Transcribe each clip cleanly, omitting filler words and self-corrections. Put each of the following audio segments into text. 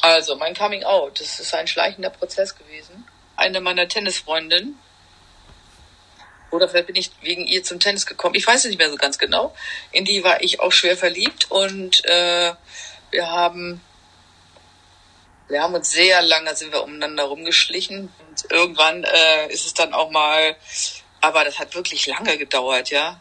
Also, mein Coming Out, das ist ein schleichender Prozess gewesen. Eine meiner Tennisfreundinnen, oder vielleicht bin ich wegen ihr zum Tennis gekommen, ich weiß es nicht mehr so ganz genau, in die war ich auch schwer verliebt und wir haben uns sehr lange, sind wir umeinander rumgeschlichen und irgendwann ist es dann auch mal, aber das hat wirklich lange gedauert, ja,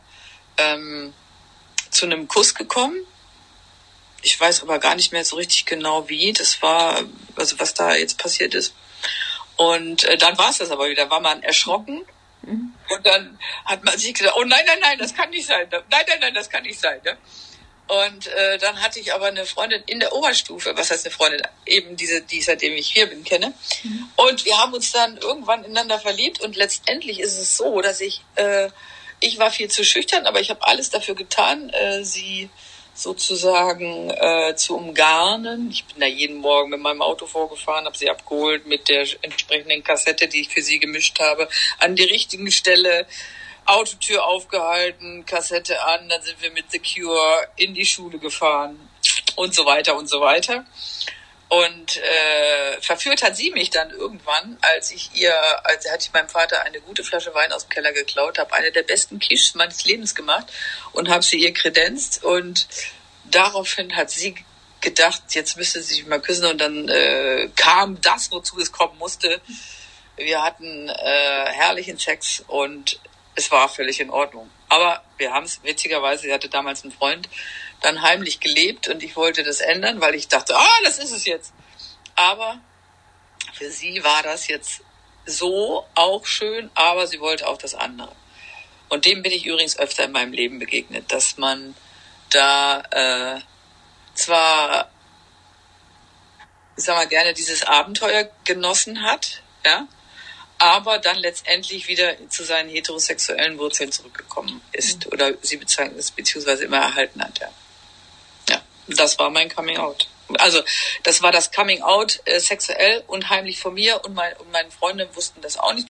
zu einem Kuss gekommen. Ich weiß aber gar nicht mehr so richtig genau wie. Das war, also was da jetzt passiert ist. Und dann war es das aber wieder. War man erschrocken. Mhm. Und dann hat man sich gedacht, oh nein, das kann nicht sein. Nein, das kann nicht sein. Ne? Und dann hatte ich aber eine Freundin in der Oberstufe. Was heißt eine Freundin? Eben diese, die seitdem ich hier bin, kenne. Mhm. Und wir haben uns dann irgendwann ineinander verliebt. Und letztendlich ist es so, dass ich war viel zu schüchtern, aber ich habe alles dafür getan, sie sozusagen zu umgarnen. Ich bin da jeden Morgen mit meinem Auto vorgefahren, habe sie abgeholt mit der entsprechenden Kassette, die ich für sie gemischt habe, an die richtigen Stelle, Autotür aufgehalten, Kassette an, dann sind wir mit The Cure in die Schule gefahren und so weiter und so weiter. Und verführt hat sie mich dann irgendwann, als hatte ich meinem Vater eine gute Flasche Wein aus dem Keller geklaut, habe eine der besten Quiches meines Lebens gemacht und habe sie ihr kredenzt. Und daraufhin hat sie gedacht, jetzt müsste sie sich mal küssen. Und dann kam das, wozu es kommen musste. Wir hatten herrlichen Sex und es war völlig in Ordnung. Aber wir haben es, witzigerweise, sie hatte damals einen Freund, dann heimlich gelebt und ich wollte das ändern, weil ich dachte, das ist es jetzt. Aber für sie war das jetzt so auch schön, aber sie wollte auch das andere. Und dem bin ich übrigens öfter in meinem Leben begegnet, dass man da zwar, ich sag mal, gerne dieses Abenteuer genossen hat, ja, aber dann letztendlich wieder zu seinen heterosexuellen Wurzeln zurückgekommen ist oder sie beziehungsweise immer erhalten hat, ja. Das war mein Coming Out. Also das war das Coming Out sexuell und heimlich von mir und meine Freunde wussten das auch nicht.